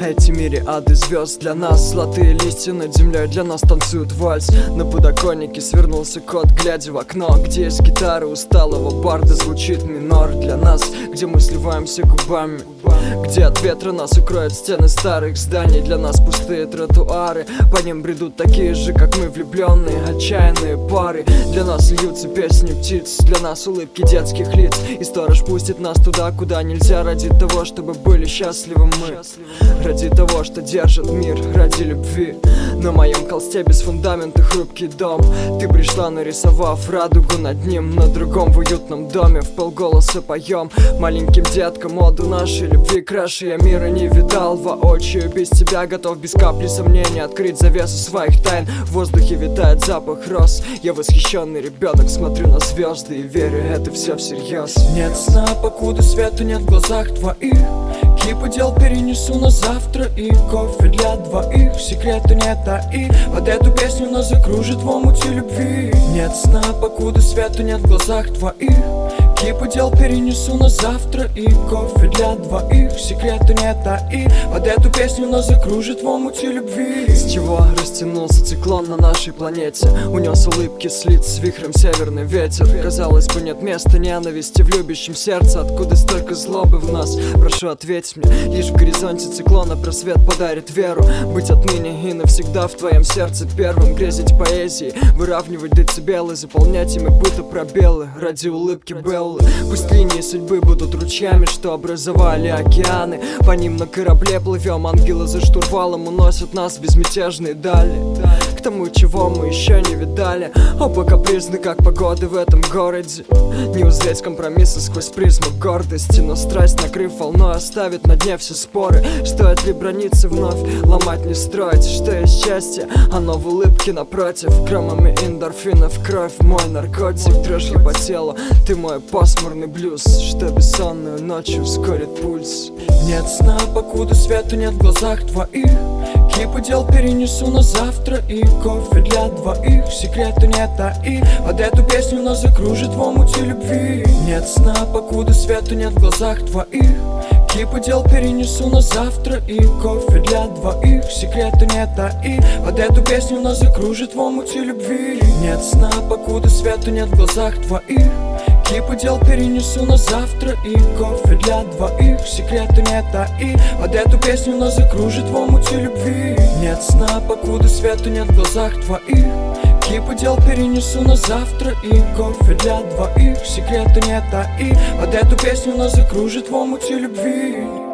эти мириады звезд для нас. Золотые листья над землей для нас танцуют вальс. На подоконнике свернулся кот, глядя в окно, где из гитары усталого барда звучит минор для нас, где мы сливаемся губами, где от ветра нас укроют стены старых зданий. Для нас пустые тротуары, по ним бредут такие же, как мы, влюбленные, отчаянные пары. Для нас льются песни птиц, для нас улыбки детских лиц. И сторож пустит нас туда, куда нельзя, ради того, чтобы были счастливы мы, ради того, что держит мир, ради любви. На моем холсте без фундамента хрупкий дом. Ты пришла, нарисовав радугу над ним. На другом в уютном доме вполголоса поем маленьким деткам оду нашей любви. Краше я мира не видал воочию. Без тебя готов без капли сомнения открыть завесу своих тайн. В воздухе витает запах роз. Я восхищенный ребенок, смотрю на звезды и верю, это все всерьез. Нет сна, покуда свету нет в глазах твоих. Кипу дел перенесу на завтра и кофе для двоих. Секрету нет, и под эту песню нас закружит в омуте любви. Нет сна, покуда свету нет в глазах твоих. Кипу дел перенесу на завтра и кофе для двоих. Секрету нет, и под эту песню нас закружит в омуте любви. С чего растянулся циклон на нашей планете? Унес улыбки с лиц с вихрем северный ветер. Казалось бы, нет места ненависти в любящем сердце. Откуда столько злобы в нас? Прошу, ответь мне. Лишь в горизонте циклона просвет подарит веру. Быть отныне и навсегда в твоем сердце первым. Грезить поэзией, выравнивать децибелы, заполнять ими будто пробелы ради улыбки Беллы. Пусть линии судьбы будут ручьями, что образовали океаны. По ним на корабле плывем, ангелы за штурвалом уносят нас в безмятежные дали, к тому, чего мы еще не видали. Оба капризны, как погоды в этом городе. Не узреть компромиссы сквозь призму гордости. Но страсть, накрыв волной, оставит на дне все споры. Стоит ли браниться вновь, ломать не строить? Что есть счастье? Оно в улыбке напротив. Громами эндорфинов кровь мой наркотик. Дрожью по телу, ты мой пасмурный блюз, что бессонную ночью ускорит пульс. Нет сна, покуда свету нет в глазах твоих. Кипу дел перенесу на завтра и кофе для двоих. Секрету нет, и под эту песню нас закружит в омуте любви. Нет сна, покуда свету нет в глазах твоих. Кипу дел перенесу на завтра и кофе для двоих. Секрету нет, и под эту песню нас закружит в омуте любви. Нет сна, покуда свету нет в глазах твоих. Кипу дел перенесу на завтра и кофе для двоих. Секрету нет, и под эту песню нас закружит в омуте любви. Нет сна, покуда свету нет в глазах твоих. Кипу дел перенесу на завтра и кофе для двоих. Секрету нет, и под эту песню нас закружит в омуте любви.